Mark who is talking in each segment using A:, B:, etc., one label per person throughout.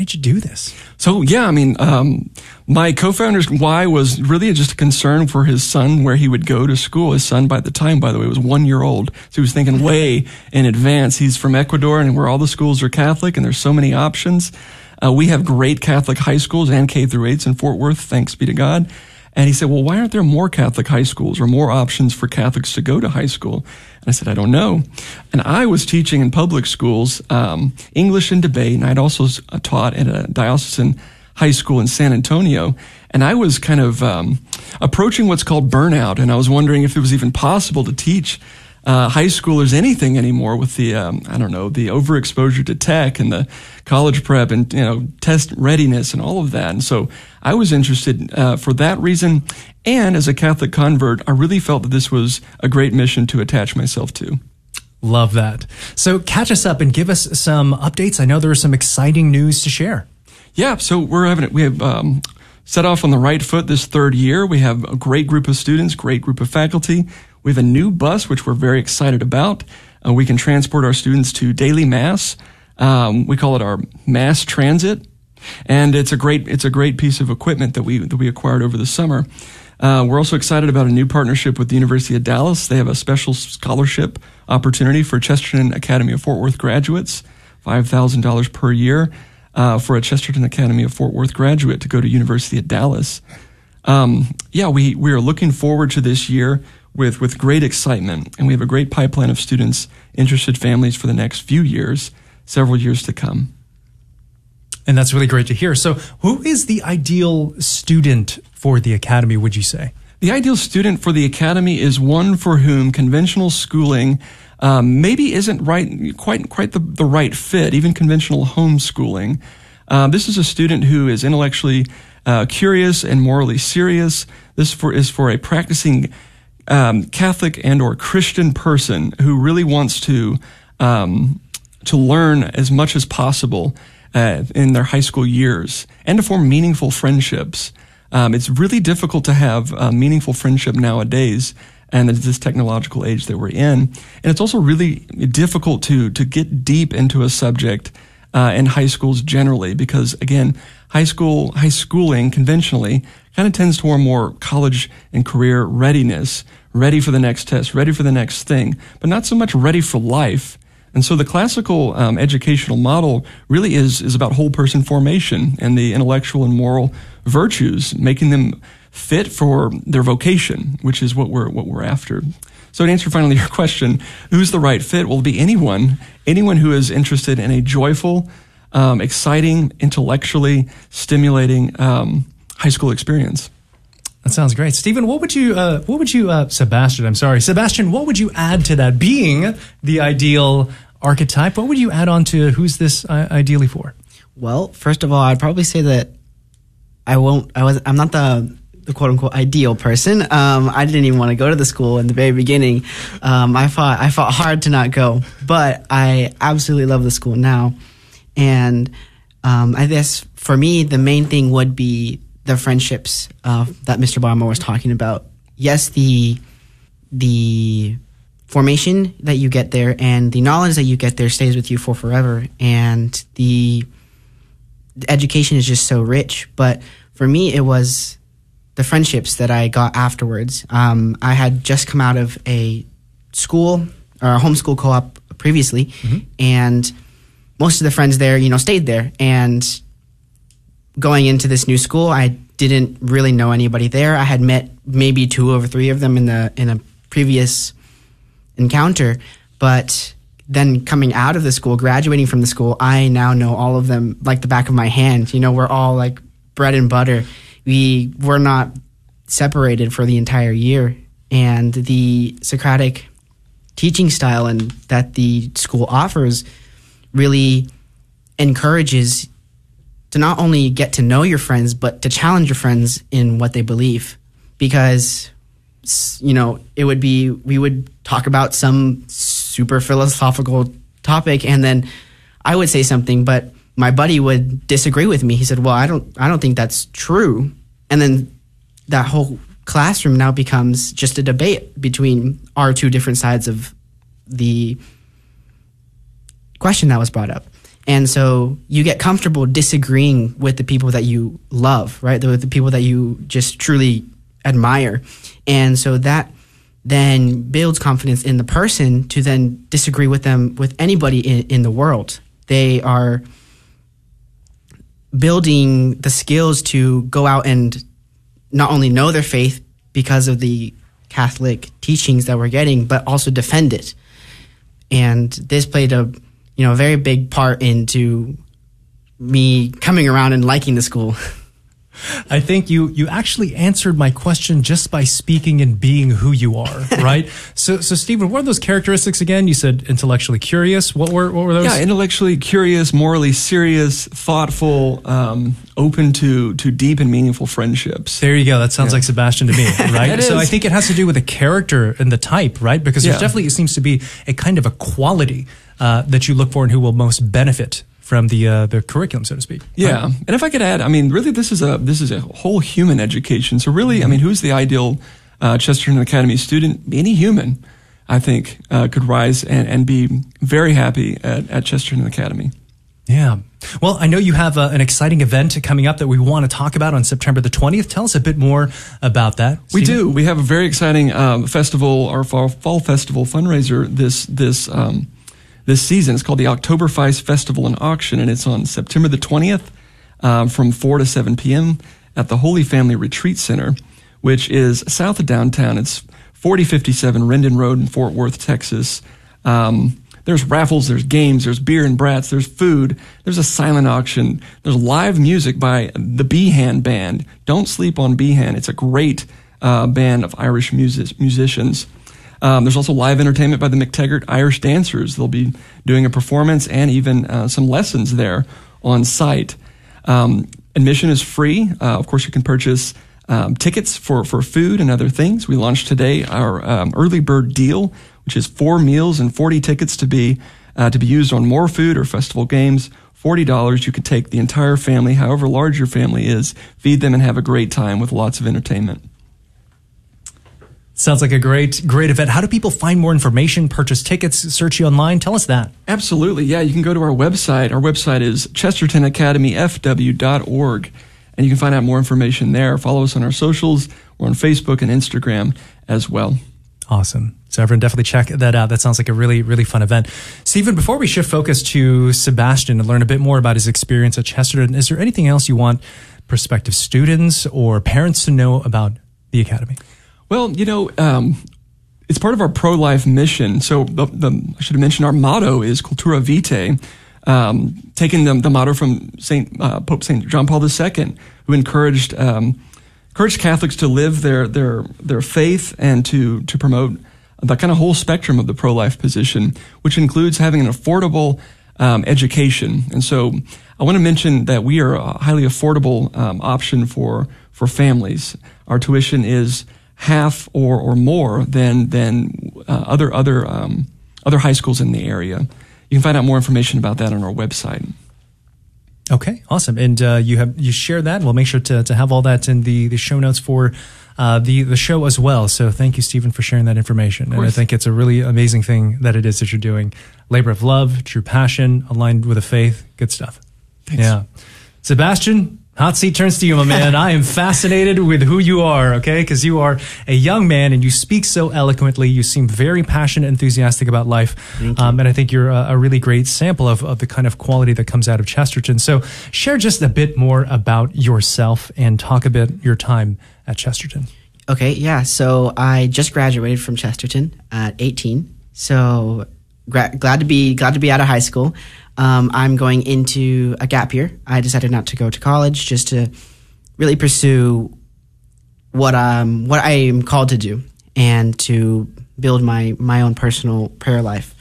A: did you do this?
B: So, yeah, I mean, my co-founder's why was really just a concern for his son, where he would go to school. His son, by the way, was 1 year old. So he was thinking way in advance. He's from Ecuador, and where all the schools are Catholic, and there's so many options. We have great Catholic high schools and K through 8s in Fort Worth, thanks be to God. And he said, well, why aren't there more Catholic high schools or more options for Catholics to go to high school? And I said, I don't know. And I was teaching in public schools, English and debate, and I'd also taught at a diocesan high school in San Antonio. And I was kind of approaching what's called burnout, and I was wondering if it was even possible to teach high schoolers anything anymore with the, the overexposure to tech and the college prep and, test readiness and all of that. And so I was interested for that reason. And as a Catholic convert, I really felt that this was a great mission to attach myself to.
A: Love that. So catch us up and give us some updates. I know there is some exciting news to share.
B: Yeah, so we have set off on the right foot this third year. We have a great group of students, great group of faculty. We have a new bus, which we're very excited about. We can transport our students to daily mass. We call it our mass transit, and it's a great piece of equipment that we acquired over the summer. We're also excited about a new partnership with the University of Dallas. They have a special scholarship opportunity for Chesterton Academy of Fort Worth graduates, $5,000 per year for a Chesterton Academy of Fort Worth graduate to go to University of Dallas. We are looking forward to this year with great excitement, and we have a great pipeline of students, interested families for the next few years, several years to come.
A: And that's really great to hear. So who is the ideal student for the Academy, would you say?
B: The ideal student for the Academy is one for whom conventional schooling maybe isn't quite the right fit, even conventional homeschooling. This is a student who is intellectually curious and morally serious. This is for a practicing Catholic and or Christian person who really wants to learn as much as possible in their high school years and to form meaningful friendships. It's really difficult to have meaningful friendship nowadays, and this technological age that we're in. And it's also really difficult to get deep into a subject in high schools generally, because again, high schooling conventionally kind of tends toward more college and career readiness, ready for the next test, ready for the next thing, but not so much ready for life. And so the classical educational model really is about whole person formation and the intellectual and moral virtues, making them fit for their vocation, which is what we're after. So to answer finally your question, who's the right fit? Well, it'll be anyone who is interested in a joyful, exciting, intellectually stimulating high school experience.
A: That sounds great. Stephen, Sebastian, what would you add to that? Being the ideal archetype, what would you add on to who's this ideally for?
C: Well, first of all, I'd probably say that I'm not the quote unquote ideal person. I didn't even want to go to the school in the very beginning. I fought hard to not go, but I absolutely love the school now. And I guess for me, the main thing would be the friendships that Mr. Barmer was talking about. Yes, the formation that you get there and the knowledge that you get there stays with you for forever. And the education is just so rich. But for me, it was the friendships that I got afterwards. I had just come out of a school or a homeschool co-op previously, mm-hmm. and most of the friends there, stayed there. And going into this new school, I didn't really know anybody there. I had met maybe 2 or 3 of them in a previous encounter, but then coming out of the school, graduating from the school, I now know all of them like the back of my hand. We're all like bread and butter. We were not separated for the entire year, and the Socratic teaching style and that the school offers really encourages to not only get to know your friends, but to challenge your friends in what they believe. Because, we would talk about some super philosophical topic, and then I would say something, but my buddy would disagree with me. He said, well, I don't think that's true. And then that whole classroom now becomes just a debate between our 2 different sides of the question that was brought up. And so you get comfortable disagreeing with the people that you love, right? The people that you just truly admire. And so that then builds confidence in the person to then disagree with them, with anybody in the world. They are building the skills to go out and not only know their faith because of the Catholic teachings that we're getting, but also defend it. And this played a very big part into me coming around and liking the school.
A: I think you actually answered my question just by speaking and being who you are, right? So Stephen, what are those characteristics again? You said intellectually curious. What were those?
B: Yeah, intellectually curious, morally serious, thoughtful, open to deep and meaningful friendships.
A: There you go. That sounds like Sebastian to me, right? So I think it has to do with the character and the type, right? Because there's definitely, it seems to be a kind of a quality that you look for and who will most benefit from the curriculum, so to speak.
B: Yeah, and if I could add, I mean, really, this is a whole human education. So really, I mean, who's the ideal Chesterton Academy student? Any human, I think, could rise and be very happy at Chesterton Academy.
A: Yeah. Well, I know you have an exciting event coming up that we want to talk about on September the 20th. Tell us a bit more about that.
B: We do. We have a very exciting festival, our fall festival fundraiser this season. It's called the Oktoberfest Festival and Auction, and it's on September the 20th from 4 to 7 p.m. at the Holy Family Retreat Center, which is south of downtown. It's 4057 Rendon Road in Fort Worth, Texas. There's raffles, there's games, there's beer and brats, there's food, there's a silent auction, there's live music by the Behan Band. Don't sleep on Behan. It's a great band of Irish musicians. There's also live entertainment by the McTaggart Irish Dancers. They'll be doing a performance and even some lessons there on site. Admission is free. Of course, you can purchase tickets for food and other things. We launched today our early bird deal, which is 4 meals and 40 tickets to be used on more food or festival games. $40. You can take the entire family, however large your family is, feed them and have a great time with lots of entertainment.
A: Sounds like a great event. How do people find more information, purchase tickets, search you online? Tell us that.
B: Absolutely. Yeah, you can go to our website. Our website is chestertonacademyfw.org, and you can find out more information there. Follow us on our socials. We're on Facebook and Instagram as well.
A: Awesome. So everyone definitely check that out. That sounds like a really, really fun event. Stephen, before we shift focus to Sebastian and learn a bit more about his experience at Chesterton, is there anything else you want prospective students or parents to know about the Academy?
B: Well, it's part of our pro-life mission. So I should have mentioned our motto is Cultura Vitae, taking the motto from Pope St. John Paul II, who encouraged Catholics to live their faith and to promote the kind of whole spectrum of the pro-life position, which includes having an affordable education. And so I want to mention that we are a highly affordable option for families. Our tuition is half or more than other high schools in the area. You can find out more information about that on our website.
A: Okay, awesome. And you shared that. We'll make sure to have all that in the show notes for the show as well. So thank you, Stephen, for sharing that information. And I think it's a really amazing thing that it is that you're doing. Labor of love, true passion, aligned with a faith. Good stuff.
B: Thanks.
A: Yeah. Sebastian, hot seat turns to you, my man. I am fascinated with who you are, okay? Because you are a young man and you speak so eloquently. You seem very passionate, enthusiastic about life. And I think you're a really great sample of the kind of quality that comes out of Chesterton. So share just a bit more about yourself and talk a bit your time at Chesterton.
C: Okay, yeah. So I just graduated from Chesterton at 18. So glad to be out of high school. I'm going into a gap year. I decided not to go to college, just to really pursue what I am called to do and to build my own personal prayer life.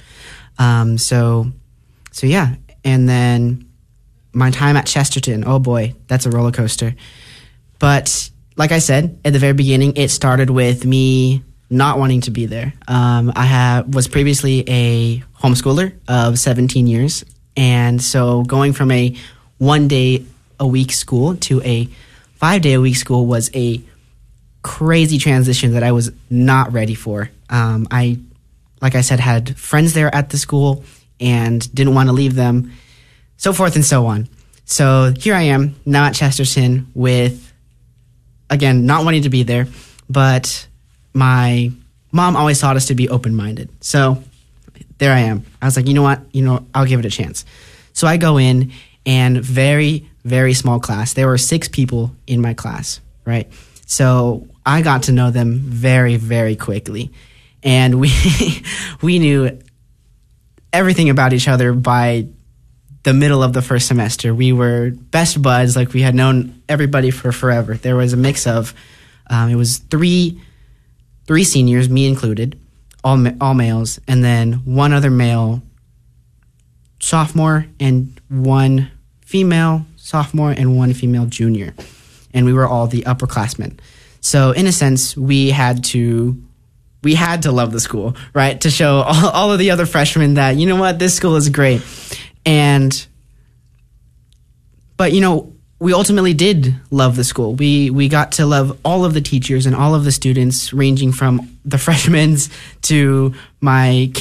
C: So yeah. And then my time at Chesterton, oh boy, that's a roller coaster. But like I said at the very beginning, it started with me not wanting to be there. I was previously a homeschooler of 17 years. And so going from a 1-day-a-week school to a 5-day-a-week school was a crazy transition that I was not ready for. Like I said, had friends there at the school and didn't want to leave them. so forth and so on. So here I am now at Chesterton with, again, not wanting to be there, but my mom always taught us to be open-minded. So there I am. I was like, you know what? I'll give it a chance. So I go in, and very, very small class. There were 6 people in my class, right? So I got to know them very, very quickly. And we knew everything about each other by the middle of the first semester. We were best buds, like we had known everybody for forever. There was a mix of, it was three seniors, me included, all males, and then one other male sophomore and one female sophomore and one female junior. And we were all the upperclassmen. So in a sense, we had to love the school, right? To show all of the other freshmen that, you know what, this school is great. But we ultimately did love the school. We got to love all of the teachers and all of the students, ranging from the freshmen to my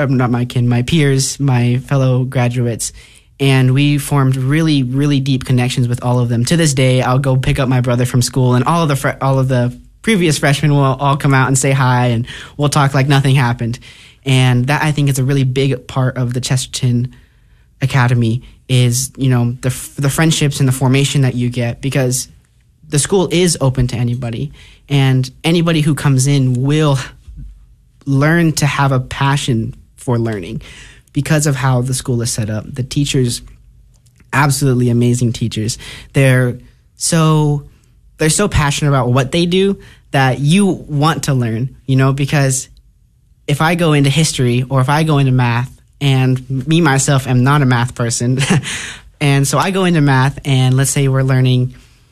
C: peers, my fellow graduates. And we formed really, really deep connections with all of them. To this day, I'll go pick up my brother from school, and all of the previous freshmen will all come out and say hi, and we'll talk like nothing happened. And that, I think, is a really big part of the Chesterton Academy, is the friendships and the formation that you get, because the school is open to anybody, and anybody who comes in will learn to have a passion for learning because of how the school is set up. The teachers, absolutely amazing teachers. They're so passionate about what they do that you want to learn, because if I go into history or if I go into math, and me myself am not a math person, and so I go into math, and let's say we're learning,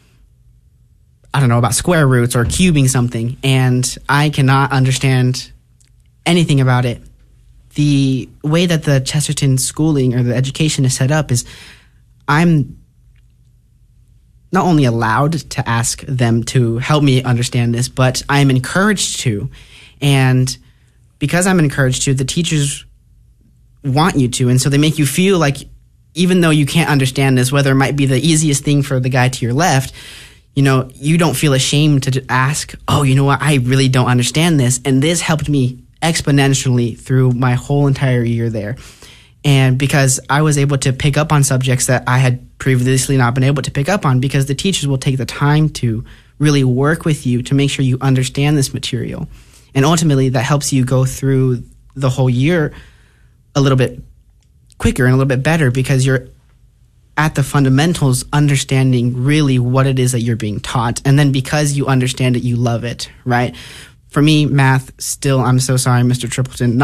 C: I don't know, about square roots or cubing something, and I cannot understand anything about it. The way that the Chesterton schooling or the education is set up is I'm not only allowed to ask them to help me understand this, but I'm encouraged to. And because I'm encouraged to, the teachers want you to. And so they make you feel like, even though you can't understand this, whether it might be the easiest thing for the guy to your left, you don't feel ashamed to ask, oh, you know what, I really don't understand this. And this helped me exponentially through my whole entire year there. And because I was able to pick up on subjects that I had previously not been able to pick up on, because the teachers will take the time to really work with you to make sure you understand this material. And ultimately, that helps you go through the whole year a little bit quicker and a little bit better, because you're at the fundamentals, understanding really what it is that you're being taught. And then because you understand it, you love it, right? For me, math still, I'm so sorry, Mr. Tripleton,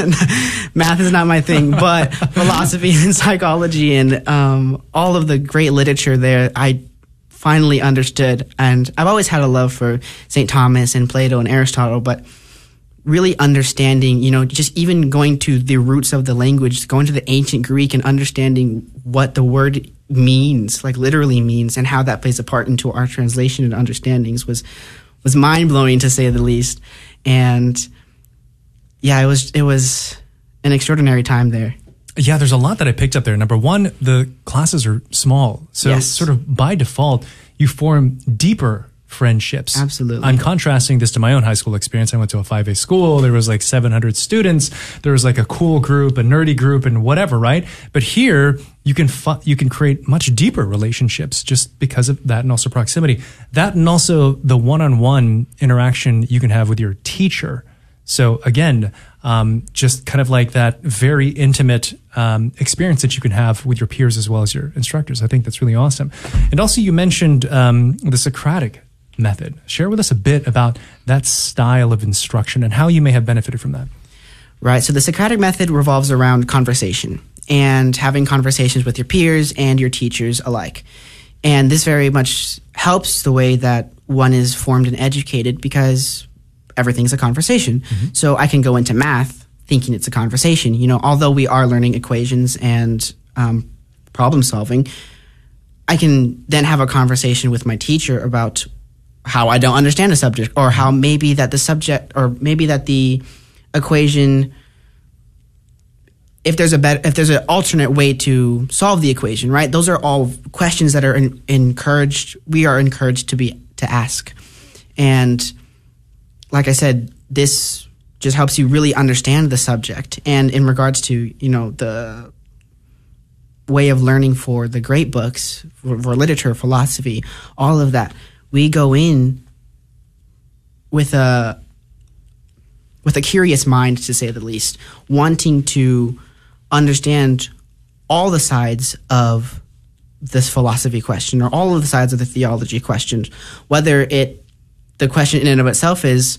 C: math is not my thing, but philosophy and psychology and all of the great literature there, I finally understood. And I've always had a love for St. Thomas and Plato and Aristotle, but really understanding, just even going to the roots of the language, going to the ancient Greek and understanding what the word means, like literally means, and how that plays a part into our translation and understandings was mind-blowing, to say the least. And yeah, it was an extraordinary time there.
A: Yeah, there's a lot that I picked up there. Number one, the classes are small. So
C: yes.
A: Sort of by default, you form deeper friendships.
C: Absolutely.
A: I'm contrasting this to my own high school experience. I went to a 5A school. There was like 700 students. There was like a cool group, a nerdy group, and whatever, right? But here, you can create much deeper relationships just because of that, and also proximity. That, and also the one-on-one interaction you can have with your teacher. So again, just kind of like that very intimate experience that you can have with your peers as well as your instructors. I think that's really awesome. And also, you mentioned the Socratic method. Share with us a bit about that style of instruction and how you may have benefited from that.
C: Right. So the Socratic method revolves around conversation and having conversations with your peers and your teachers alike. And this very much helps the way that one is formed and educated, because everything's a conversation. Mm-hmm. So I can go into math thinking it's a conversation. Although we are learning equations and problem solving, I can then have a conversation with my teacher about how I don't understand a subject, or how maybe that the subject, or maybe that the equation if there's an alternate way to solve the equation, right? Those are all questions that are we are encouraged to ask. And like I said, this just helps you really understand the subject. And in regards to, the way of learning for the great books, for literature, philosophy, all of that, we go in with a curious mind, to say the least, wanting to understand all the sides of this philosophy question, or all of the sides of the theology question, whether the question in and of itself is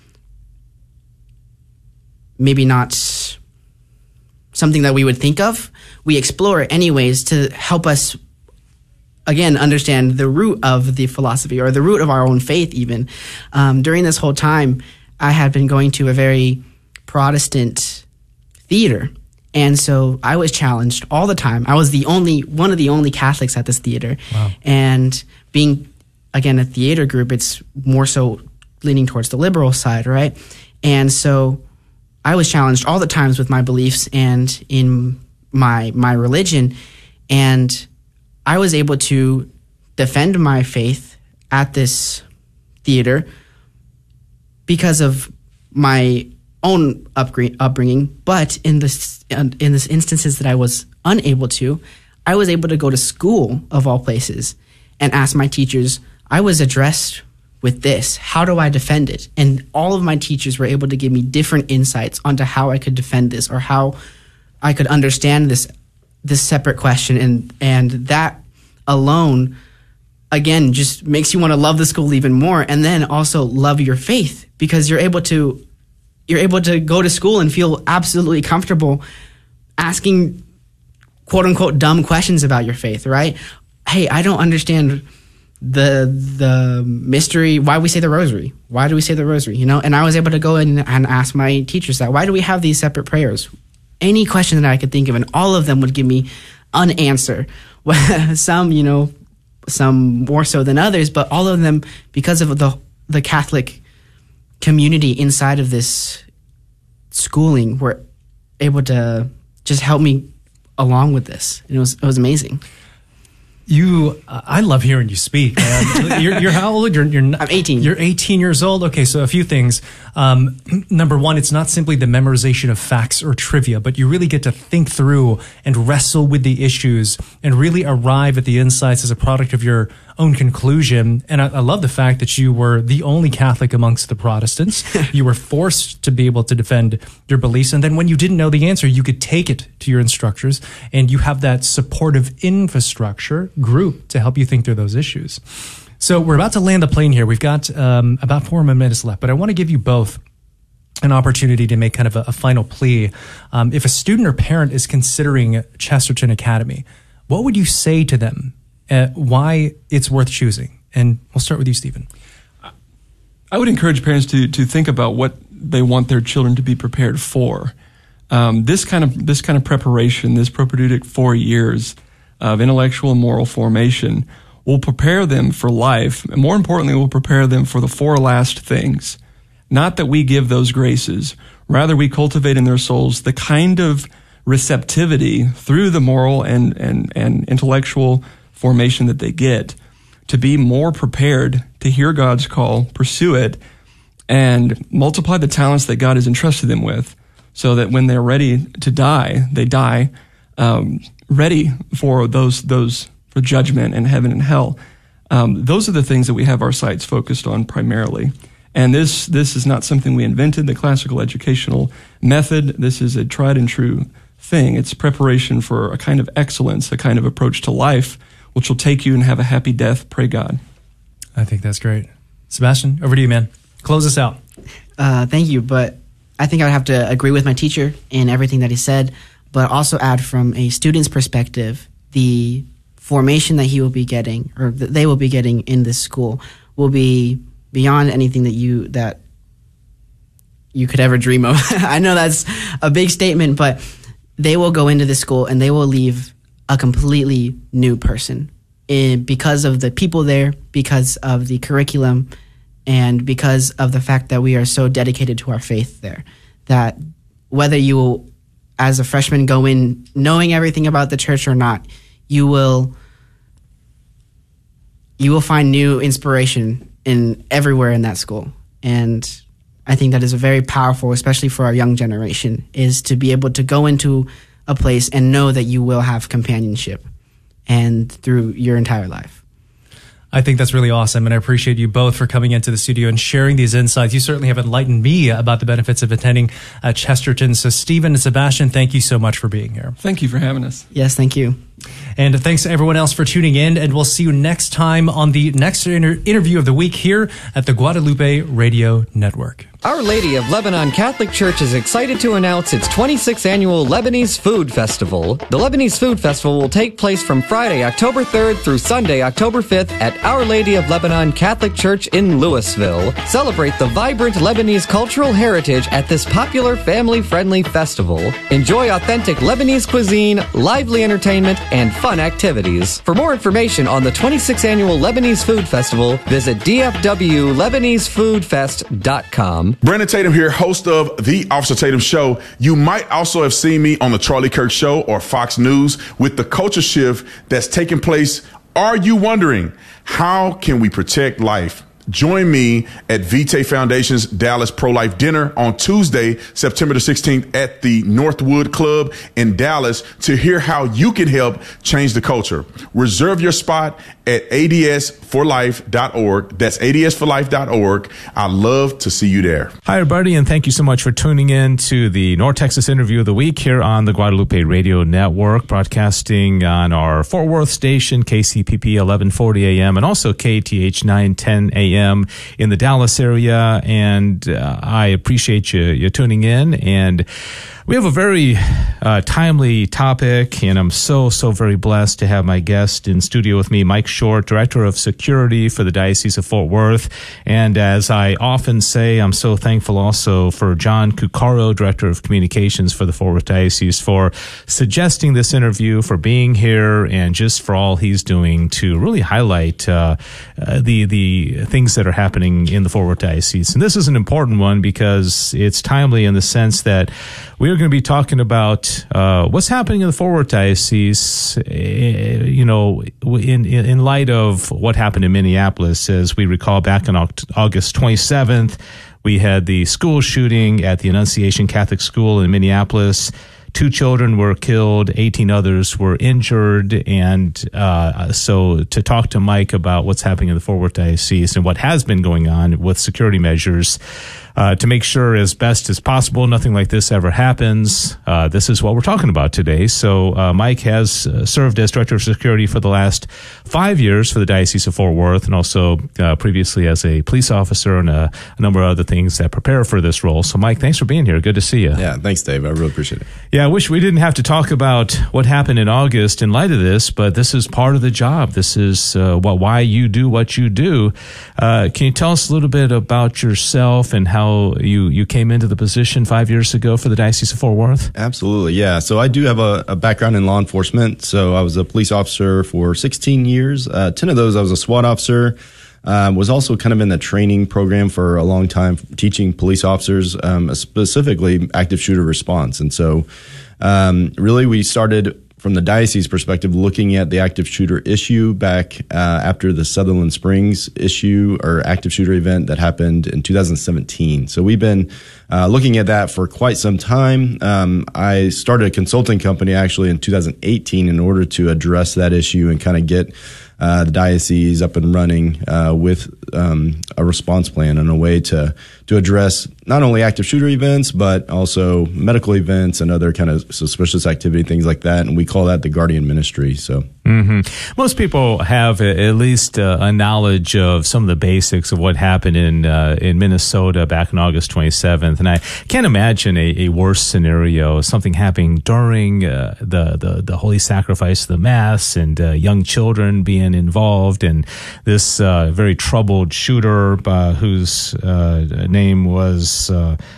C: maybe not something that we would think of. We explore it anyways to help us, again, understand the root of the philosophy, or the root of our own faith even. During this whole time, I had been going to a very Protestant theater. And so I was challenged all the time. I was one of the only Catholics at this theater.
A: Wow.
C: And being, again, a theater group, it's more so leaning towards the liberal side, right? And so I was challenged all the times with my beliefs and in my religion. And I was able to defend my faith at this theater because of my own upbringing. But in this instances that I was unable to, I was able to go to school, of all places, and ask my teachers. I was addressed with this. How do I defend it? And all of my teachers were able to give me different insights onto how I could defend this, or how I could understand this separate question. And that alone, again, just makes you want to love the school even more, and then also love your faith, because you're able to go to school and feel absolutely comfortable asking quote unquote dumb questions about your faith, right? Hey, I don't understand the mystery, why we say the rosary. Why do we say the rosary? And I was able to go in and ask my teachers that. Why do we have these separate prayers? Any question that I could think of, and all of them would give me an answer. Some more so than others, but all of them, because of the Catholic community inside of this schooling, were able to just help me along with this. And it was amazing.
A: I love hearing you speak, man. You're how old? I'm
C: 18.
A: You're 18 years old. Okay, so a few things. Number one, it's not simply the memorization of facts or trivia, but you really get to think through and wrestle with the issues and really arrive at the insights as a product of your own conclusion. And I love the fact that you were the only Catholic amongst the Protestants. You were forced to be able to defend your beliefs. And then when you didn't know the answer, you could take it to your instructors, and you have that supportive infrastructure group to help you think through those issues. So we're about to land the plane here. We've got about 4 more minutes left, but I want to give you both an opportunity to make kind of a final plea. If a student or parent is considering Chesterton Academy, what would you say to them? Why it's worth choosing? And we'll start with you, Stephen.
B: I would encourage parents to think about what they want their children to be prepared for. This kind of preparation, this propedeutic 4 years of intellectual and moral formation, will prepare them for life, and more importantly, will prepare them for the 4 last things. Not that we give those graces, rather we cultivate in their souls the kind of receptivity through the moral and intellectual formation that they get to be more prepared to hear God's call, pursue it, and multiply the talents that God has entrusted them with, so that when they're ready to die, they die ready for for judgment and heaven and hell. Those are the things that we have our sights focused on primarily. And this is not something we invented, the classical educational method. This is a tried and true thing. It's preparation for a kind of excellence, a kind of approach to life, which will take you and have a happy death. Pray God.
A: I think that's great. Sebastian, over to you, man. Close us out.
C: Thank you. But I think I'd have to agree with my teacher in everything that he said, but also add from a student's perspective, the formation that he will be getting, or that they will be getting in this school, will be beyond anything that you could ever dream of. I know that's a big statement, but they will go into this school and they will leave a completely new person because of the people there, because of the curriculum, and because of the fact that we are so dedicated to our faith there, that whether you as a freshman go in knowing everything about the church or not, you will find new inspiration in everywhere in that school. And I think that is very powerful, especially for our young generation, is to be able to go into a place and know that you will have companionship and through your entire life.
A: I think that's really awesome, and I appreciate you both for coming into the studio and sharing these insights. You certainly have enlightened me about the benefits of attending Chesterton. So Stephen and Sebastian, thank you so much for being here.
B: Thank you for having us.
C: Yes, thank you.
A: And thanks to everyone else for tuning in, and we'll see you next time on the next interview of the week here at the Guadalupe Radio Network.
D: Our Lady of Lebanon Catholic Church is excited to announce its 26th annual Lebanese Food Festival. The Lebanese Food Festival will take place from Friday, October 3rd through Sunday, October 5th at Our Lady of Lebanon Catholic Church in Louisville. Celebrate the vibrant Lebanese cultural heritage at this popular family-friendly festival. Enjoy authentic Lebanese cuisine, lively entertainment, and fun activities. For more information on the 26th annual Lebanese Food Festival, visit dfwlebanesefoodfest.com.
E: Brandon Tatum here, host of The Officer Tatum Show. You might also have seen me on The Charlie Kirk Show or Fox News with the culture shift that's taking place. Are you wondering, how can we protect life? Join me at Vitae Foundation's Dallas Pro-Life Dinner on Tuesday, September the 16th at the Northwood Club in Dallas to hear how you can help change the culture. Reserve your spot at adsforlife.org. That's adsforlife.org. I'd love to see you there.
F: Hi, everybody, and thank you so much for tuning in to the North Texas Interview of the Week here on the Guadalupe Radio Network, broadcasting on our Fort Worth station, KCPP 1140 AM, and also KTH 910 AM. In the Dallas area, and I appreciate you tuning in. And we have a very timely topic, and I'm so very blessed to have my guest in studio with me, Mike Short, Director of Security for the Diocese of Fort Worth. And as I often say, I'm so thankful also for John Cuccaro, Director of Communications for the Fort Worth Diocese, for suggesting this interview, for being here, and just for all he's doing to really highlight the things that are happening in the Fort Worth Diocese. And this is an important one because it's timely in the sense that we are going to be talking about what's happening in the Fort Worth Diocese, in light of what happened in Minneapolis. As we recall, back on August 27th, we had the school shooting at the Annunciation Catholic School in Minneapolis. 2 children were killed, 18 others were injured, and so to talk to Mike about what's happening in the Fort Worth Diocese and what has been going on with security measures, to make sure as best as possible nothing like this ever happens. This is what we're talking about today. So Mike has served as Director of Security for the last 5 years for the Diocese of Fort Worth, and also previously as a police officer and a number of other things that prepare for this role. So Mike, thanks for being here. Good to see you.
G: Yeah, thanks, Dave. I really appreciate it.
F: Yeah, I wish we didn't have to talk about what happened in August in light of this, but this is part of the job. This is why you do what you do. Can you tell us a little bit about yourself and how you came into the position 5 years ago for the Diocese of Fort Worth?
G: Absolutely, yeah. So I do have a background in law enforcement. So I was a police officer for 16 years. 10 of those I was a SWAT officer. Was also kind of in the training program for a long time, teaching police officers, specifically active shooter response. And so really we started from the diocese perspective, looking at the active shooter issue back after the Sutherland Springs issue or active shooter event that happened in 2017. So we've been looking at that for quite some time. I started a consulting company actually in 2018 in order to address that issue and kind of get the diocese up and running with a response plan and a way to address not only active shooter events, but also medical events and other kind of suspicious activity, things like that. And we call that the Guardian Ministry. So
F: most people have at least a knowledge of some of the basics of what happened in Minnesota back on August 27th. And I can't imagine a worse scenario, something happening during the Holy Sacrifice of the Mass and young children being involved, and this very troubled shooter whose name was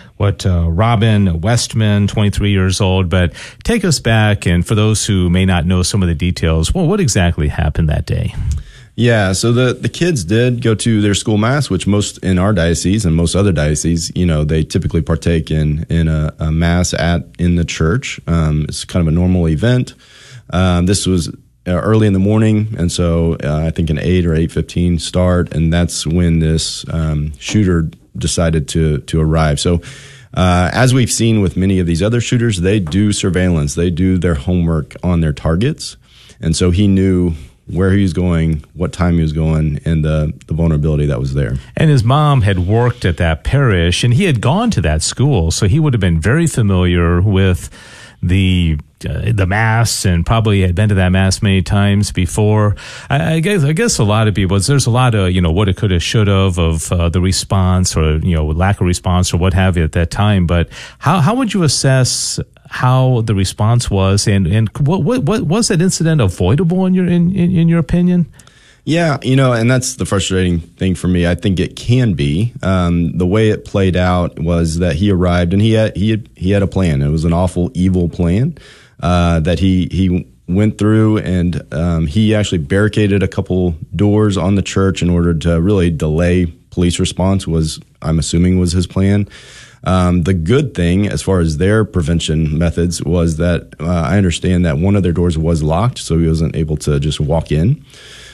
F: Robin Westman, 23 years old. But take us back, and for those who may not know some of the details, well, what exactly happened that day?
G: Yeah, so the kids did go to their school mass, which most in our diocese and most other dioceses, they typically partake in a mass in the church. It's kind of a normal event. This was early in the morning, and so I think an 8 or 8:15 start, and that's when this shooter decided to arrive. So as we've seen with many of these other shooters, they do surveillance. They do their homework on their targets, and so he knew where he was going, what time he was going, and the vulnerability that was there.
F: And his mom had worked at that parish, and he had gone to that school, so he would have been very familiar with the mass, and probably had been to that mass many times before. I guess a lot of people, there's a lot of what it could have, should have of the response, or lack of response, or what have you at that time. But how would you assess how the response was, and what was that incident avoidable in your opinion?
G: Yeah, and that's the frustrating thing for me. I think it can be. The way it played out was that he arrived, and he had a plan. It was an awful, evil plan that he went through, and he actually barricaded a couple doors on the church in order to really delay police response. I'm assuming was his plan. The good thing, as far as their prevention methods, was that I understand that one of their doors was locked, so he wasn't able to just walk in.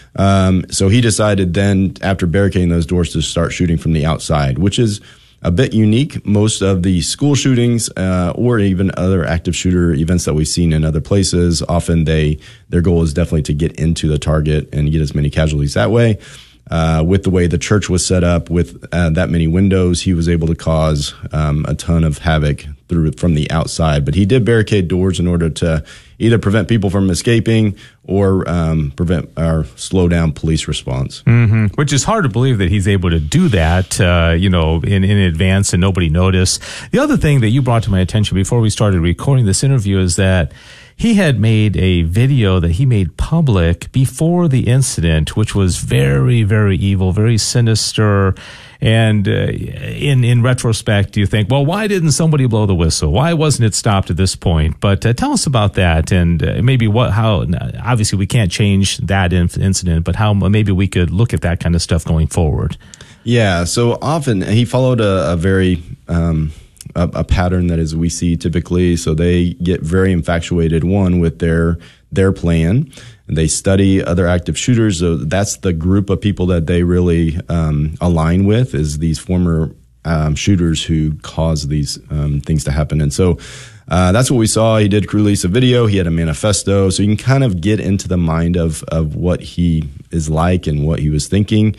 G: So he decided then, after barricading those doors, to start shooting from the outside, which is a bit unique. Most of the school shootings, or even other active shooter events that we've seen in other places, often their goal is definitely to get into the target and get as many casualties that way. With the way the church was set up, with that many windows, he was able to cause a ton of havoc from the outside. But he did barricade doors in order to either prevent people from escaping or prevent or slow down police response.
F: Mm-hmm. Which is hard to believe that he's able to do that, in advance and nobody noticed. The other thing that you brought to my attention before we started recording this interview is that he had made a video that he made public before the incident, which was very, very evil, very sinister. And in retrospect, you think, well, why didn't somebody blow the whistle? Why wasn't it stopped at this point? But tell us about that, and maybe how. Obviously, we can't change that incident, but how maybe we could look at that kind of stuff going forward. Yeah.
G: So often he followed a very a pattern that is we see typically. So they get very infatuated, one, with their plan. They study other active shooters. So that's the group of people that they really align with, is these former shooters who cause these things to happen. And so that's what we saw. He did release a video. He had a manifesto. So you can kind of get into the mind of what he is like and what he was thinking.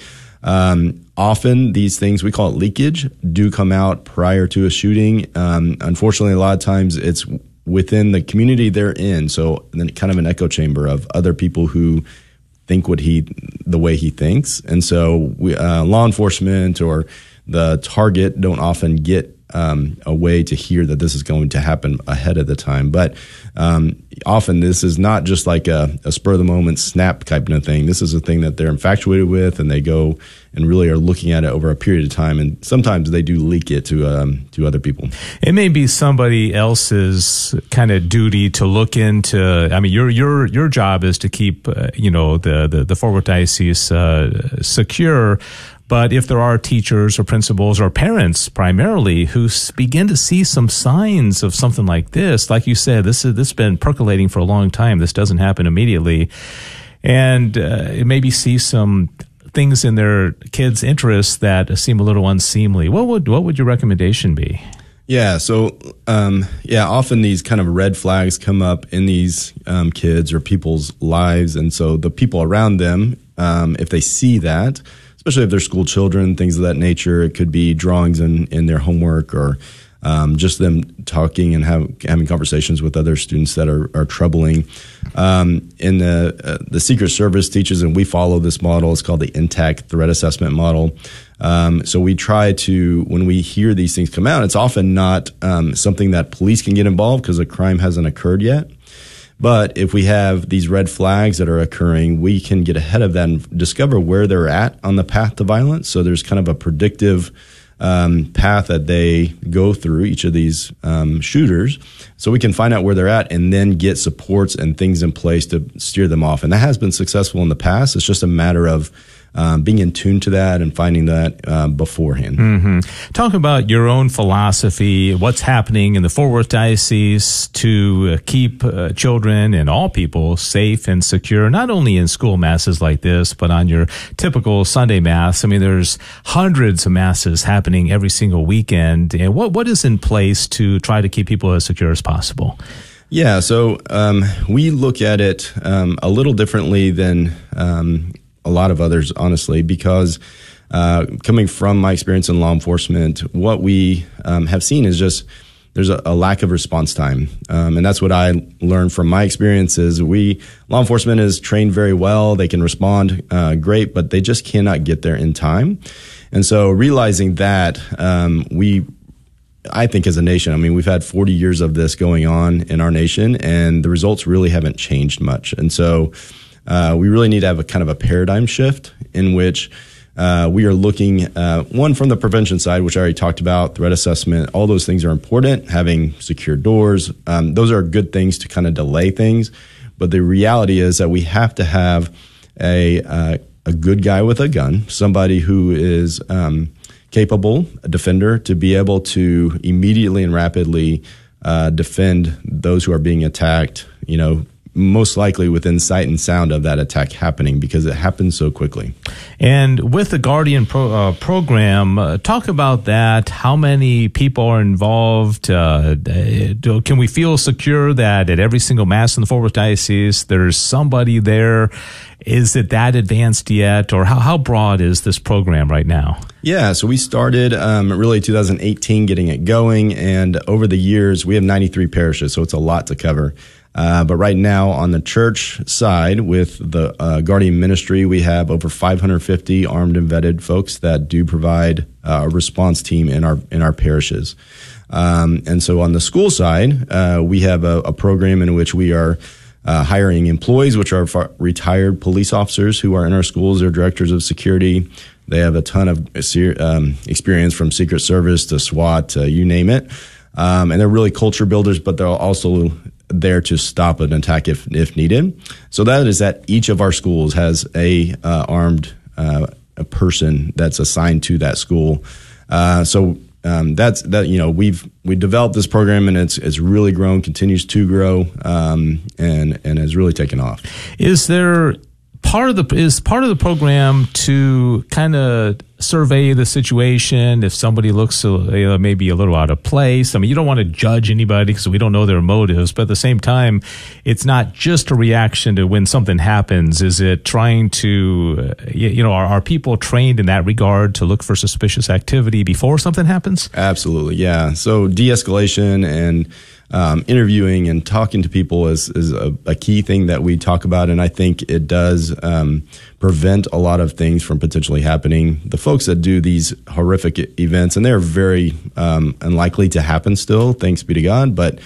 G: Often these things, we call it leakage, do come out prior to a shooting. Unfortunately, a lot of times it's within the community they're in. So then kind of an echo chamber of other people who think the way he thinks. And so law enforcement or the target don't often get a way to hear that this is going to happen ahead of the time. But often this is not just like a spur of the moment snap type of thing. This is a thing that they're infatuated with, and they go and really are looking at it over a period of time. And sometimes they do leak it to other people.
F: It may be somebody else's kind of duty to look into. I mean, your job is to keep the Fort Worth Diocese secure. But if there are teachers or principals or parents primarily who begin to see some signs of something like this, like you said, this has been percolating for a long time. This doesn't happen immediately. And maybe see some things in their kids' interests that seem a little unseemly. What would your recommendation be?
G: Yeah, so often these kind of red flags come up in these kids or people's lives. And so the people around them, if they see that, especially if they're school children, things of that nature. It could be drawings in their homework, or just them talking and having conversations with other students that are troubling. In the Secret Service teaches, and we follow this model. It's called the INTAC Threat Assessment Model. So we try to, when we hear these things come out, it's often not something that police can get involved because a crime hasn't occurred yet. But if we have these red flags that are occurring, we can get ahead of that and discover where they're at on the path to violence. So there's kind of a predictive path that they go through, each of these shooters, so we can find out where they're at and then get supports and things in place to steer them off. And that has been successful in the past. It's just a matter of being in tune to that and finding that beforehand.
F: Mm-hmm. Talk about your own philosophy, what's happening in the Fort Worth Diocese to keep children and all people safe and secure, not only in school masses like this, but on your typical Sunday Mass. I mean, there's hundreds of masses happening every single weekend. And what is in place to try to keep people as secure as possible?
G: Yeah, so we look at it a little differently than a lot of others, honestly, because coming from my experience in law enforcement, what we have seen is just there's a lack of response time. And that's what I learned from my experiences. Law enforcement is trained very well. They can respond great, but they just cannot get there in time. And so realizing that, I think as a nation, I mean, we've had 40 years of this going on in our nation, and the results really haven't changed much. And so we really need to have a kind of a paradigm shift in which we are looking, one, from the prevention side, which I already talked about, threat assessment. All those things are important, having secure doors. Those are good things to kind of delay things. But the reality is that we have to have a good guy with a gun, somebody who is capable, a defender, to be able to immediately and rapidly defend those who are being attacked, most likely within sight and sound of that attack happening, because it happens so quickly.
F: And with the Guardian program, talk about that. How many people are involved? Can we feel secure that at every single Mass in the Fort Worth Diocese, there's somebody there? Is it that advanced yet? Or how broad is this program right now? Yeah,
G: so we started really 2018 getting it going. And over the years, we have 93 parishes, so it's a lot to cover. But right now on the church side with the Guardian Ministry, we have over 550 armed and vetted folks that do provide a response team in our parishes. And so on the school side, we have a program in which we are hiring employees, which are retired police officers who are in our schools. They're directors of security. They have a ton of experience from Secret Service to SWAT, you name it. And they're really culture builders, but they're also there to stop an attack if needed. So that is that each of our schools has a armed a person that's assigned to that school. That's that. We developed this program, and it's really grown, continues to grow, and has really taken off.
F: Is part of the program to kind of survey the situation if somebody looks maybe a little out of place? I mean, you don't want to judge anybody because we don't know their motives, but at the same time, it's not just a reaction to when something happens. Is it trying to, are people trained in that regard to look for suspicious activity before something happens?
G: Absolutely, yeah. So de-escalation and interviewing and talking to people is a key thing that we talk about, and I think it does prevent a lot of things from potentially happening. The folks that do these horrific events, and they're very unlikely to happen still, thanks be to God, but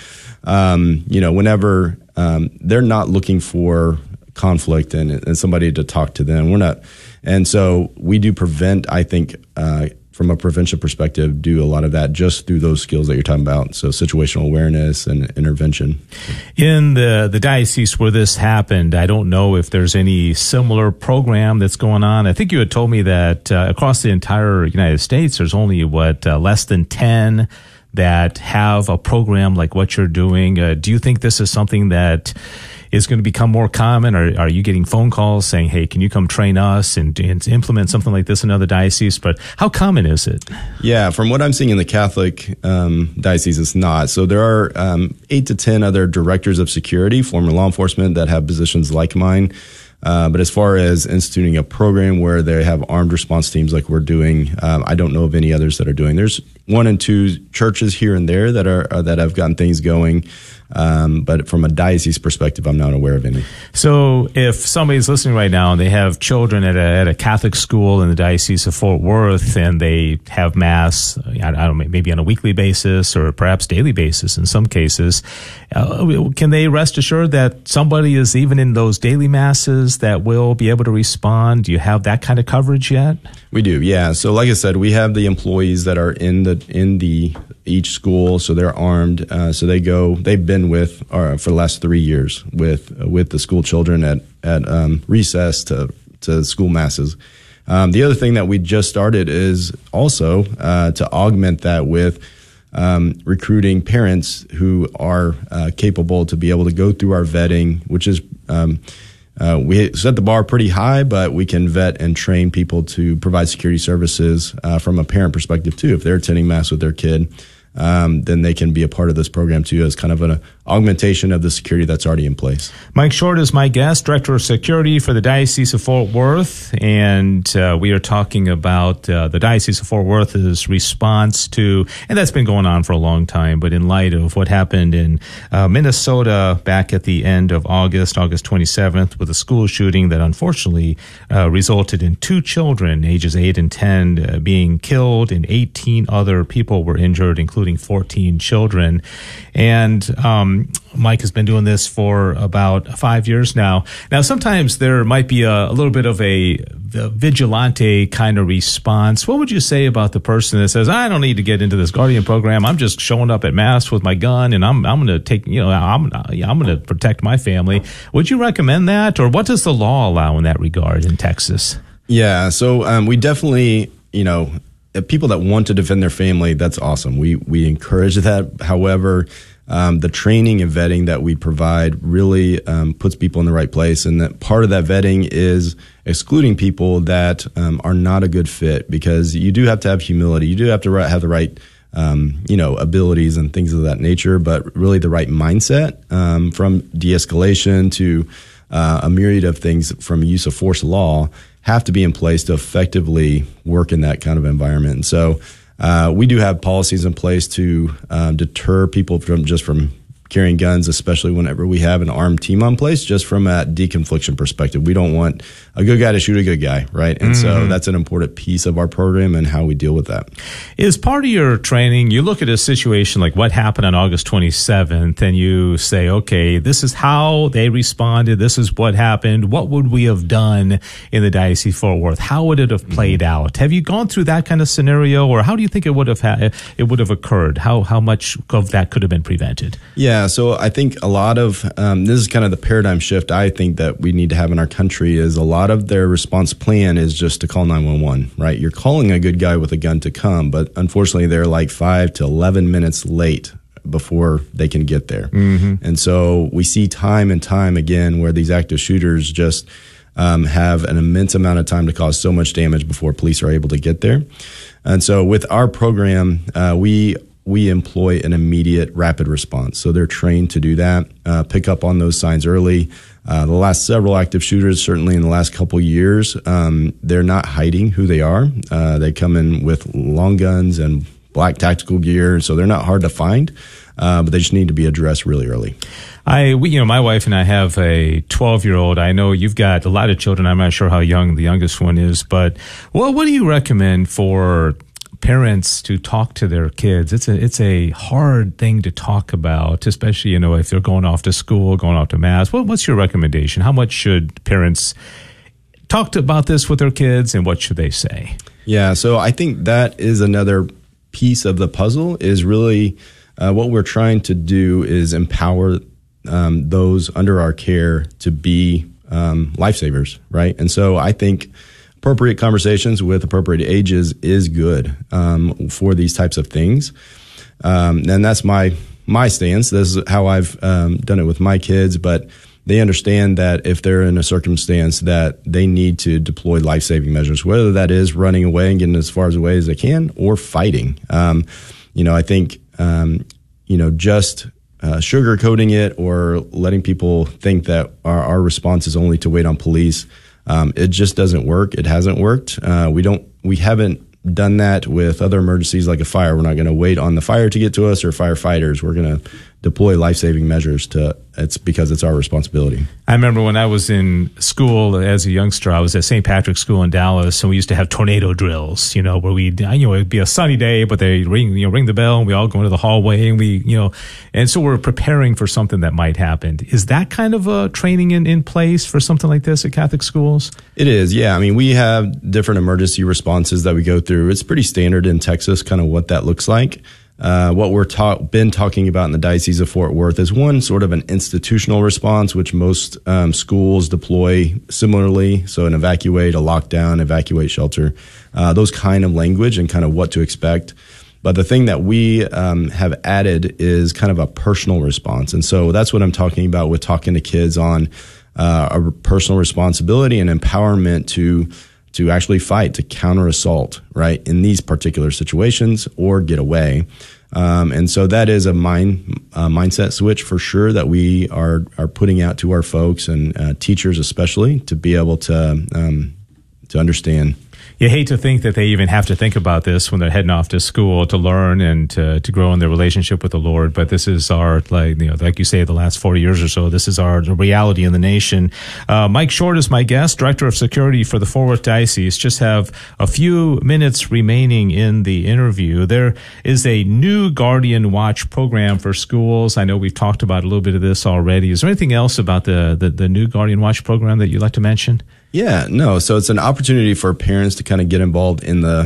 G: whenever they're not looking for conflict and somebody to talk to them, we're not. And so we do prevent, I think, from a prevention perspective, do a lot of that just through those skills that you're talking about. So situational awareness and intervention.
F: In the diocese where this happened, I don't know if there's any similar program that's going on. I think you had told me that across the entire United States, there's only less than 10 that have a program like what you're doing. Do you think this is something that is going to become more common, or are you getting phone calls saying, hey, can you come train us and implement something like this in other dioceses? But how common is it?
G: Yeah, from what I'm seeing in the Catholic diocese, it's not. So there are 8 to 10 other directors of security, former law enforcement, that have positions like mine. But as far as instituting a program where they have armed response teams like we're doing, I don't know of any others that are doing. There's 1 and 2 churches here and there that have gotten things going. But from a diocese perspective, I'm not aware of any.
F: So if somebody's listening right now and they have children at a Catholic school in the Diocese of Fort Worth and they have Mass, I don't know, maybe on a weekly basis or perhaps daily basis in some cases, can they rest assured that somebody is even in those daily Masses that will be able to respond? Do you have that kind of coverage yet?
G: We do, yeah. So like I said, we have the employees that are in each school, so they're armed. So they've been with for the last 3 years with the school children at recess to school Masses. The other thing that we just started is also to augment that with recruiting parents who are capable to be able to go through our vetting, which is we set the bar pretty high, but we can vet and train people to provide security services from a parent perspective too. If they're attending Mass with their kid, then they can be a part of this program too, as kind of an augmentation of the security that's already in place.
F: Mike Short is my guest, Director of Security for the Diocese of Fort Worth, and we are talking about the Diocese of Fort Worth's response to, and that's been going on for a long time, but in light of what happened in Minnesota back at the end of August 27th, with a school shooting that unfortunately resulted in 2 children, ages 8 and 10, being killed, and 18 other people were injured, including 14 children. And Mike has been doing this for about 5 years now. Now, sometimes there might be a little bit of a vigilante kind of response. What would you say about the person that says, I don't need to get into this Guardian program. I'm just showing up at Mass with my gun and I'm going to take, I'm going to protect my family. Would you recommend that? Or what does the law allow in that regard in Texas?
G: Yeah. So we definitely, people that want to defend their family, that's awesome. We encourage that. However, the training and vetting that we provide really puts people in the right place. And that part of that vetting is excluding people that are not a good fit, because you do have to have humility. You do have to have the right abilities and things of that nature, but really the right mindset from de-escalation to a myriad of things from use of force law have to be in place to effectively work in that kind of environment. And so we do have policies in place to deter people from carrying guns, especially whenever we have an armed team on place, just from a deconfliction perspective. We don't want a good guy to shoot a good guy, right? And so that's an important piece of our program and how we deal with that.
F: Is part of your training, you look at a situation like what happened on August 27th and you say, okay, this is how they responded. This is what happened. What would we have done in the Diocese of Fort Worth? How would it have played out? Have you gone through that kind of scenario, or how do you think it would have occurred? How much of that could have been prevented?
G: Yeah. So I think a lot of this is kind of the paradigm shift I think that we need to have in our country. Is a lot of their response plan is just to call 911, right? You're calling a good guy with a gun to come, but unfortunately they're like 5 to 11 minutes late before they can get there. And so we see time and time again where these active shooters just have an immense amount of time to cause so much damage before police are able to get there. And so with our program, we employ an immediate rapid response. So they're trained to do that, pick up on those signs early. The last several active shooters, certainly in the last couple years, they're not hiding who they are. They come in with long guns and black tactical gear, so they're not hard to find, but they just need to be addressed really early.
F: My wife and I have a 12-year-old. I know you've got a lot of children. I'm not sure how young the youngest one is, but what do you recommend for parents to talk to their kids? It's a hard thing to talk about, especially, if they're going off to school, going off to Mass. What's your recommendation? How much should parents talk about this with their kids, and what should they say? Yeah,
G: so I think that is another piece of the puzzle, is really what we're trying to do is empower those under our care to be lifesavers, right? And so I think appropriate conversations with appropriate ages is good for these types of things. And that's my stance. This is how I've done it with my kids, but they understand that if they're in a circumstance that they need to deploy life-saving measures, whether that is running away and getting as far away as they can or fighting. I think, just sugarcoating it or letting people think that our response is only to wait on police, it just doesn't work. It hasn't worked. We haven't done that with other emergencies like a fire. We're not going to wait on the fire to get to us or firefighters. We're going to deploy life-saving measures it's because it's our responsibility.
F: I remember when I was in school as a youngster, I was at St. Patrick's School in Dallas, and we used to have tornado drills, where it'd be a sunny day, but they ring the bell, and we all go into the hallway, and and so we're preparing for something that might happen. Is that kind of a training in place for something like this at Catholic schools?
G: It is, yeah. I mean, we have different emergency responses that we go through. It's pretty standard in Texas, kind of what that looks like. What we're been talking about in the Diocese of Fort Worth is one sort of an institutional response, which most schools deploy similarly. So an evacuate, a lockdown, evacuate shelter, those kind of language and kind of what to expect. But the thing that we have added is kind of a personal response. And so that's what I'm talking about with talking to kids on a personal responsibility and empowerment to actually fight, to counter assault, right, in these particular situations or get away. And so that is a mindset switch for sure that we are putting out to our folks and teachers especially to be able to understand.
F: You hate to think that they even have to think about this when they're heading off to school to learn and to grow in their relationship with the Lord. But this is our, like you say, the last 40 years or so, this is our reality in the nation. Mike Short is my guest, Director of Security for the Fort Worth Diocese. Just have a few minutes remaining in the interview. There is a new Guardian Watch program for schools. I know we've talked about a little bit of this already. Is there anything else about the new Guardian Watch program that you'd like to mention?
G: Yeah, no. So it's an opportunity for parents to kind of get involved in the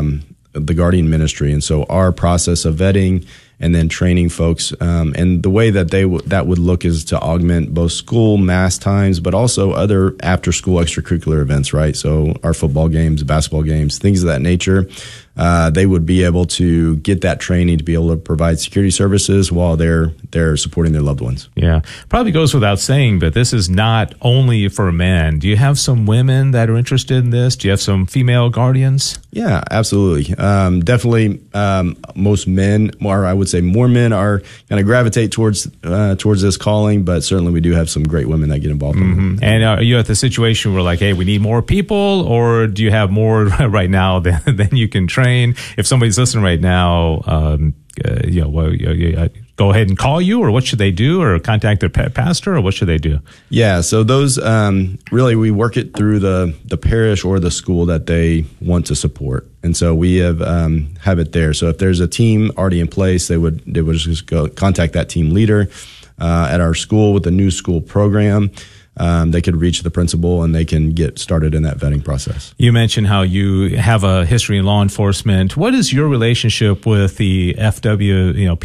G: Guardian ministry. And so our process of vetting and then training folks, and the way that that would look is to augment both school mass times, but also other after school extracurricular events, right? So our football games, basketball games, things of that nature. They would be able to get that training to be able to provide security services while they're supporting their loved ones.
F: Yeah, probably goes without saying, but this is not only for men. Do you have some women that are interested in this? Do you have some female guardians?
G: Yeah, absolutely. Definitely, most men, or I would say more men, are going to gravitate towards this calling, but certainly we do have some great women that get involved.
F: Mm-hmm. And are you at the situation where like, hey, we need more people, or do you have more right now than you can train? If somebody's listening right now, go ahead and call you, or what should they do, or contact their pastor, or what should they do?
G: Yeah, so those really we work it through the parish or the school that they want to support, and so we have it there. So if there's a team already in place, they would just go contact that team leader at our school with the new school program. They could reach the principal and they can get started in that vetting process.
F: You mentioned how you have a history in law enforcement. What is your relationship with the FW,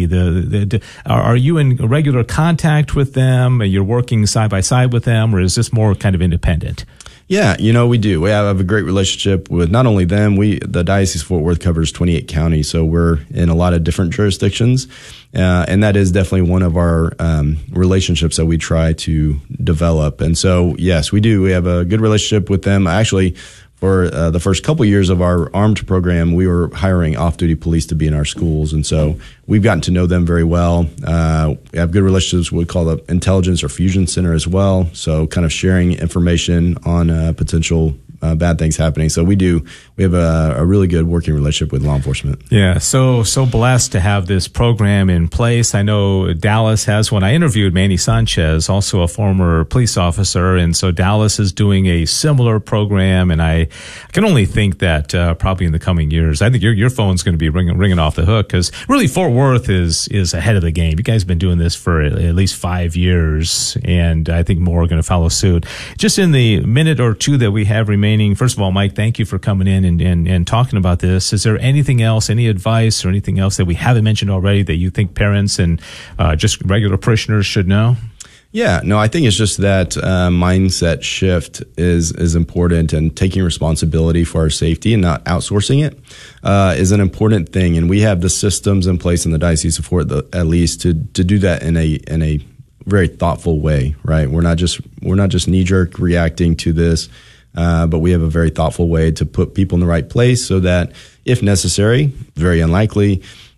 F: PD? Are you in regular contact with them? You're working side by side with them, or is this more kind of independent?
G: Yeah, we do. We have a great relationship with not only them. The Diocese of Fort Worth covers 28 counties, so we're in a lot of different jurisdictions, and that is definitely one of our relationships that we try to develop. And so, yes, we do. We have a good relationship with them. Actually, for the first couple years of our ARMED program, we were hiring off-duty police to be in our schools, and so we've gotten to know them very well. We have good relationships with what we call the Intelligence or Fusion Center as well, so kind of sharing information on potential bad things happening. So we have a really good working relationship with law enforcement.
F: Yeah, so blessed to have this program in place. I know Dallas has one. I interviewed Manny Sanchez, also a former police officer, and so Dallas is doing a similar program, and I can only think that probably in the coming years, I think your phone's going to be ringing off the hook, because really Fort Worth is ahead of the game. You guys have been doing this for at least 5 years, and I think more are going to follow suit. Just in the minute or two that we have remaining, first of all, Mike, thank you for coming in and talking about this. Is there anything else, any advice or anything else that we haven't mentioned already that you think parents and just regular parishioners should know?
G: Yeah, no, I think it's just that mindset shift is important, and taking responsibility for our safety and not outsourcing it is an important thing. And we have the systems in place in the Diocese of Fort Worth, at least, to do that in a very thoughtful way, right? We're not just knee-jerk reacting to this. But we have a very thoughtful way to put people in the right place so that, if necessary, very unlikely,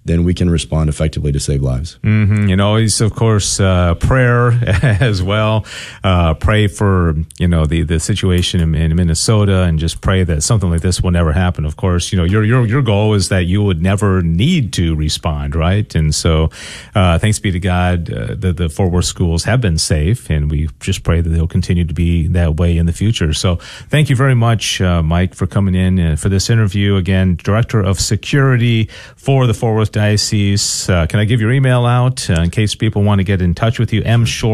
G: then we can respond effectively to save lives.
F: Mm-hmm. And always, of course, prayer as well. Pray for, the situation in Minnesota, and just pray that something like this will never happen. Of course, your goal is that you would never need to respond, right? And so, thanks be to God, the Fort Worth schools have been safe, and we just pray that they'll continue to be that way in the future. So thank you very much, Mike, for coming in for this interview. Again, Director of Security for the Fort Worth Diocese. Can I give your email out in case people want to get in touch with you?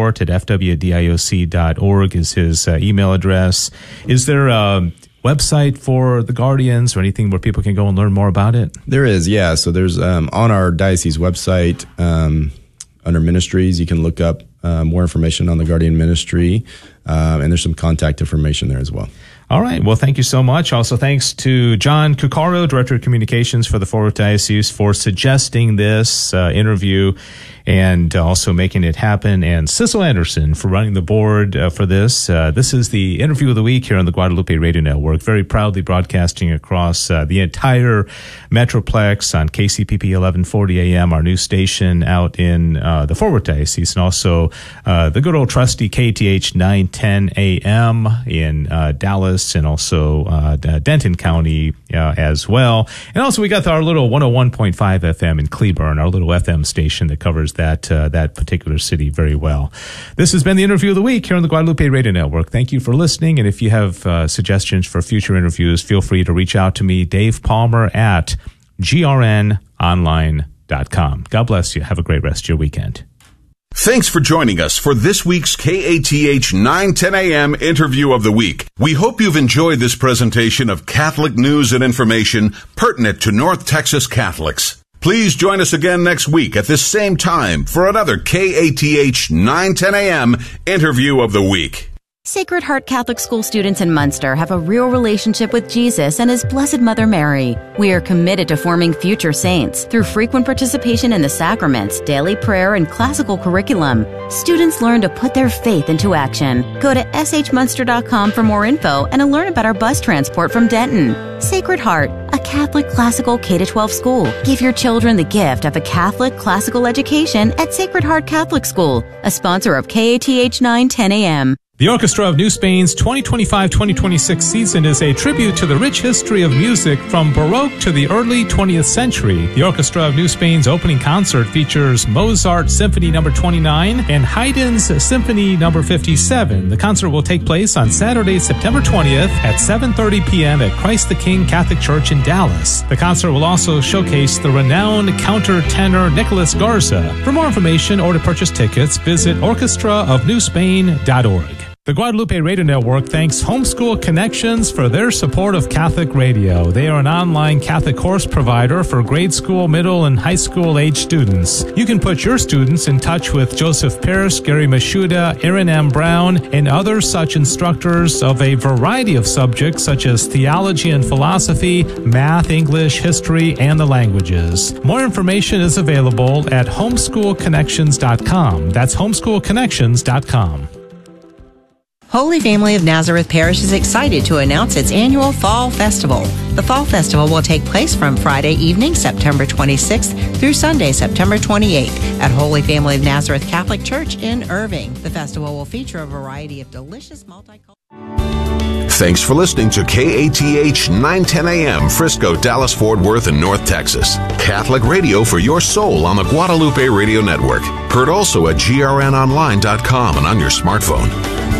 F: mshort@fwdioc.org is his email address. Is there a website for the Guardians or anything where people can go and learn more about it?
G: There is, yeah. So there's on our diocese website, under ministries, you can look up more information on the Guardian Ministry, and there's some contact information there as well.
F: All right. Well, thank you so much. Also, thanks to John Cuccaro, Director of Communications for the Fort Worth Diocese, for suggesting this interview and also making it happen, and Sissel Anderson for running the board for this. This is the interview of the week here on the Guadalupe Radio Network, very proudly broadcasting across the entire Metroplex on KCPP 1140 AM, our new station out in the Fort Worth Diocese, and also the good old trusty KTH 910 AM in Dallas, and also Denton County as well. And also we got our little 101.5 FM in Cleburne, our little FM station that covers that particular city very well. This has been the interview of the week here on the Guadalupe Radio Network. Thank you for listening. And if you have suggestions for future interviews, feel free to reach out to me, Dave Palmer, at grnonline.com. God bless you. Have a great rest of your weekend.
E: Thanks for joining us for this week's KATH 910 AM Interview of the Week. We hope you've enjoyed this presentation of Catholic news and information pertinent to North Texas Catholics. Please join us again next week at this same time for another KATH 910 AM Interview of the Week.
H: Sacred Heart Catholic School students in Munster have a real relationship with Jesus and His Blessed Mother Mary. We are committed to forming future saints through frequent participation in the sacraments, daily prayer, and classical curriculum. Students learn to put their faith into action. Go to shmunster.com for more info and to learn about our bus transport from Denton. Sacred Heart, a Catholic classical K-12 school. Give your children the gift of a Catholic classical education at Sacred Heart Catholic School, a sponsor of KATH 910 AM.
F: The Orchestra of New Spain's 2025-2026 season is a tribute to the rich history of music from Baroque to the early 20th century. The Orchestra of New Spain's opening concert features Mozart Symphony No. 29 and Haydn's Symphony No. 57. The concert will take place on Saturday, September 20th at 7:30 p.m. at Christ the King Catholic Church in Dallas. The concert will also showcase the renowned countertenor Nicholas Garza. For more information or to purchase tickets, visit orchestraofnewspain.org. The Guadalupe Radio Network thanks Homeschool Connections for their support of Catholic radio. They are an online Catholic course provider for grade school, middle, and high school age students. You can put your students in touch with Joseph Pierce, Gary Mashuda, Aaron M. Brown, and other such instructors of a variety of subjects such as theology and philosophy, math, English, history, and the languages. More information is available at homeschoolconnections.com. That's homeschoolconnections.com.
I: Holy Family of Nazareth Parish is excited to announce its annual Fall Festival. The Fall Festival will take place from Friday evening, September 26th through Sunday, September 28th at Holy Family of Nazareth Catholic Church in Irving. The festival will feature a variety of delicious multicultural...
J: Thanks for listening to KATH 910 AM, Frisco, Dallas, Fort Worth, and North Texas. Catholic radio for your soul on the Guadalupe Radio Network. Heard also at grnonline.com and on your smartphone.